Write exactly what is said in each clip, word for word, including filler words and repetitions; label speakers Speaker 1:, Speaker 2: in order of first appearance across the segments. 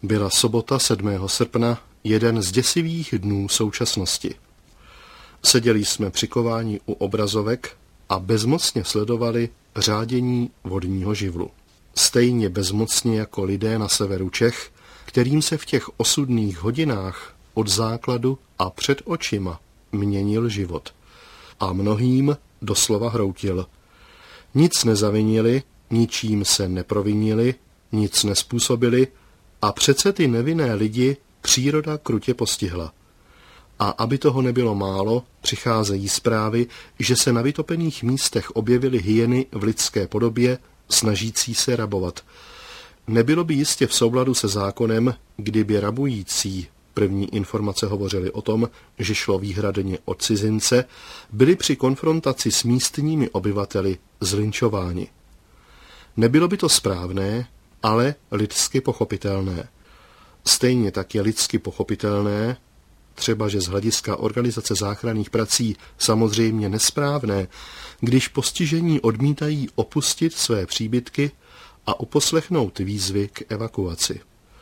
Speaker 1: Byla sobota sedmého srpna, jeden z děsivých dnů současnosti. Seděli jsme přikováni u obrazovek a bezmocně sledovali řádění vodního živlu. Stejně bezmocně jako lidé na severu Čech, kterým se v těch osudných hodinách od základu a před očima měnil život. A mnohým doslova hroutil. Nic nezavinili, ničím se neprovinili, nic nespůsobili a přece ty nevinné lidi příroda krutě postihla. A aby toho nebylo málo, přicházejí zprávy, že se na vytopených místech objevily hyeny v lidské podobě, snažící se rabovat. Nebylo by jistě v souladu se zákonem, kdyby rabující, první informace hovořily o tom, že šlo výhradně o cizince, byli při konfrontaci s místními obyvateli zlinčováni. Nebylo by to správné, ale lidsky pochopitelné. Stejně tak je lidsky pochopitelné, třeba že z hlediska organizace záchranných prací samozřejmě nesprávné, když postižení odmítají opustit své příbytky a uposlechnout výzvy k evakuaci.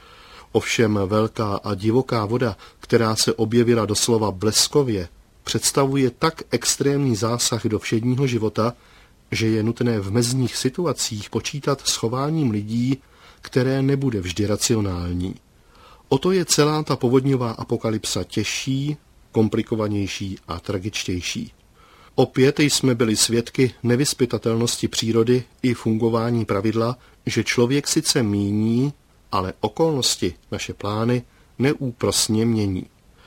Speaker 1: Ovšem velká a divoká voda, která se objevila doslova bleskově, představuje tak extrémní zásah do všedního života, že je nutné v mezních situacích počítat s chováním lidí, které nebude vždy racionální. O to je celá ta povodňová apokalypsa těžší, komplikovanější a tragičtější. Opět jsme byli svědky nevyzpytatelnosti přírody i fungování pravidla, že člověk sice míní, ale okolnosti, naše plány, neúprosně mění.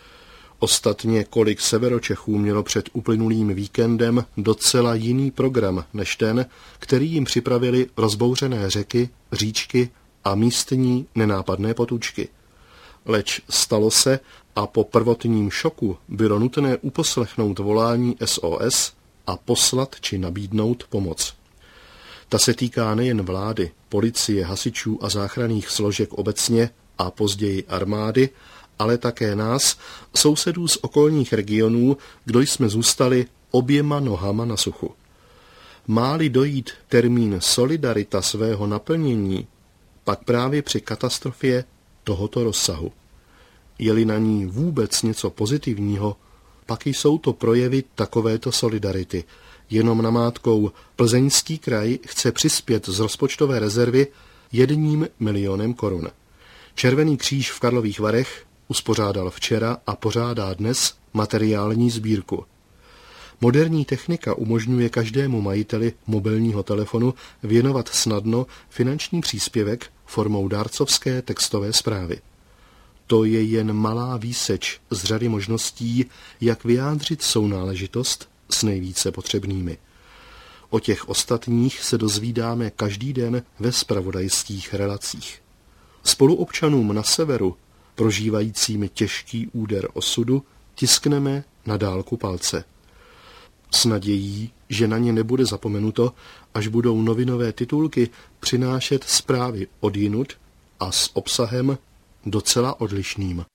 Speaker 1: Ostatně kolik severočechů mělo před uplynulým víkendem docela jiný program než ten, který jim připravili rozbouřené řeky, říčky a místní nenápadné potůčky. Leč stalo se a po prvotním šoku bylo nutné uposlechnout volání S O S a poslat či nabídnout pomoc. Ta se týká nejen vlády, policie, hasičů a záchranných složek obecně a později armády, ale také nás, sousedů z okolních regionů, kdo jsme zůstali oběma nohama na suchu. Má-li dojít termín solidarita svého naplnění, pak právě při katastrofě tohoto rozsahu. Je-li na ní vůbec něco pozitivního, pak jsou to projevy takovéto solidarity. Jenom namátkou Plzeňský kraj chce přispět z rozpočtové rezervy jedním milionem korun. Červený kříž v Karlových Varech uspořádal včera a pořádá dnes materiální sbírku. Moderní technika umožňuje každému majiteli mobilního telefonu věnovat snadno finanční příspěvek formou dárcovské textové zprávy. To je jen malá výseč z řady možností, jak vyjádřit sounáležitost s nejvíce potřebnými. O těch ostatních se dozvídáme každý den ve zpravodajských relacích. Spoluobčanům na severu, prožívajícím těžký úder osudu, tiskneme na dálku palce. S nadějí, že na ně nebude zapomenuto, až budou novinové titulky přinášet zprávy odjinud a s obsahem docela odlišným.